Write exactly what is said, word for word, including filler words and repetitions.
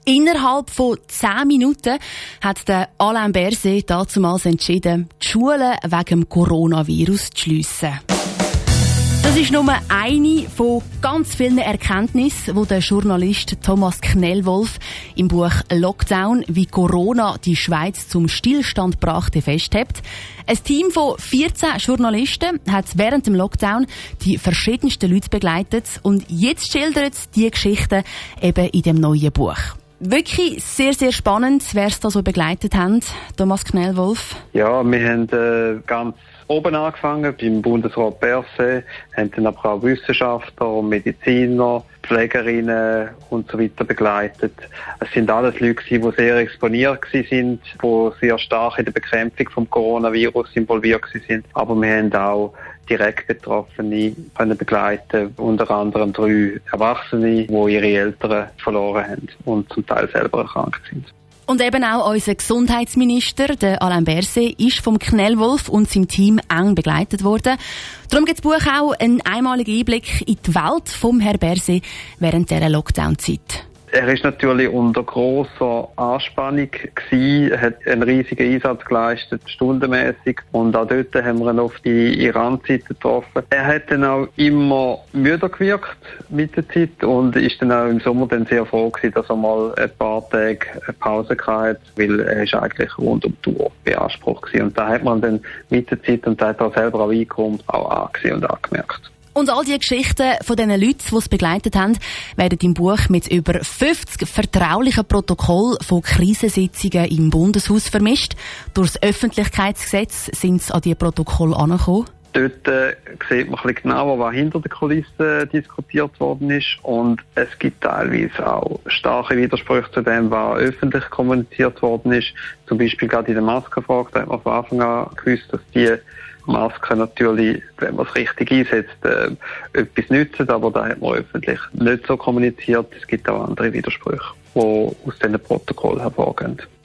Innerhalb von zehn Minuten hat der Alain Berset damals entschieden, die Schulen wegen dem Coronavirus zu schliessen. Das ist nur eine von ganz vielen Erkenntnissen, die der Journalist Thomas Knellwolf im Buch «Lockdown, wie Corona die Schweiz zum Stillstand brachte» festhält. Ein Team von vierzehn Journalisten hat während dem Lockdown die verschiedensten Leute begleitet und jetzt schildert die Geschichten eben in dem neuen Buch. Wirklich sehr, sehr spannend, wer es da so begleitet haben. Thomas Knellwolf. Ja, wir haben äh, ganz oben angefangen, beim Bundesrat Berset, haben dann aber auch Wissenschaftler, Mediziner, Pflegerinnen und so weiter begleitet. Es sind alles Leute, die sehr exponiert waren, die sehr stark in der Bekämpfung vom Coronavirus involviert waren. Aber wir haben auch direkt Betroffene können begleiten, unter anderem drei Erwachsene, die ihre Eltern verloren haben und zum Teil selber erkrankt sind. Und eben auch unser Gesundheitsminister, der Alain Berset, ist vom Knellwolf und seinem Team eng begleitet worden. Darum gibt das Buch auch einen einmaligen Einblick in die Welt vom Herrn Berset während dieser Lockdown-Zeit. Er ist natürlich unter grosser Anspannung gewesen, hat einen riesigen Einsatz geleistet, stundenmäßig. Und auch dort haben wir ihn auf die Iran-Zeit getroffen. Er hat dann auch immer müder gewirkt mit der Zeit und ist dann auch im Sommer dann sehr froh gewesen, dass er mal ein paar Tage eine Pause hatte, weil er ist eigentlich rund um die Uhr beansprucht gewesen. Und da hat man dann mit der Zeit, und da hat er selber auch eingekommen, auch angesehen und angemerkt. Und all die Geschichten von diesen Leuten, die es begleitet haben, werden im Buch mit über fünfzig vertraulichen Protokollen von Krisensitzungen im Bundeshaus vermischt. Durch das Öffentlichkeitsgesetz sind sie an diese Protokolle angekommen. Dort äh, sieht man ein bisschen genauer, was hinter den Kulissen diskutiert worden ist. Und es gibt teilweise auch starke Widersprüche zu dem, was öffentlich kommuniziert worden ist. Zum Beispiel gerade in der Maskenfrage, da hat man von Anfang an gewusst, dass die Masken natürlich, wenn man es richtig einsetzt, äh, etwas nützen, aber da hat man öffentlich nicht so kommuniziert. Es gibt auch andere Widersprüche, die aus diesen Protokollen hervorgehen.